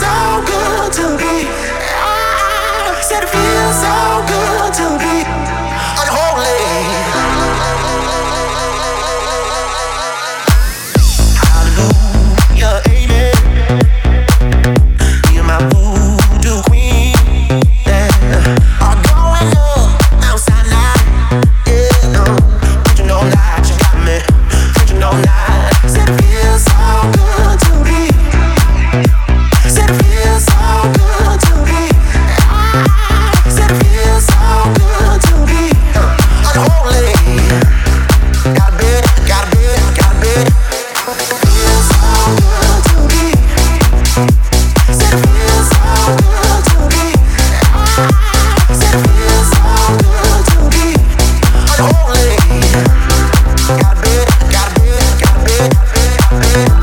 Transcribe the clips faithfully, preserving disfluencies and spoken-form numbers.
so good to be. I said it feels so good to be unholy. Hallelujah, amen. You're my voodoo queen. Yeah. All going up outside now. Yeah, no, but you know that you got me. But you know that. Said it feels so good to be. Said it feels so good to be. Said it feels so good to be unholy. Gotta be, gotta be, gotta be. Feels so good to be. Said it feels so good to be. Said it feels so good to be unholy. Gotta be, gotta be, gotta be, gotta be.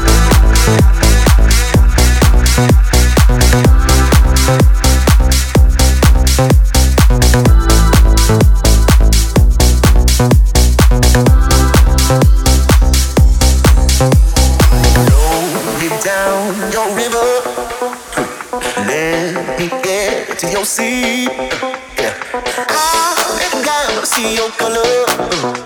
Down your river, let me get to your sea. Yeah. I let down, see your color.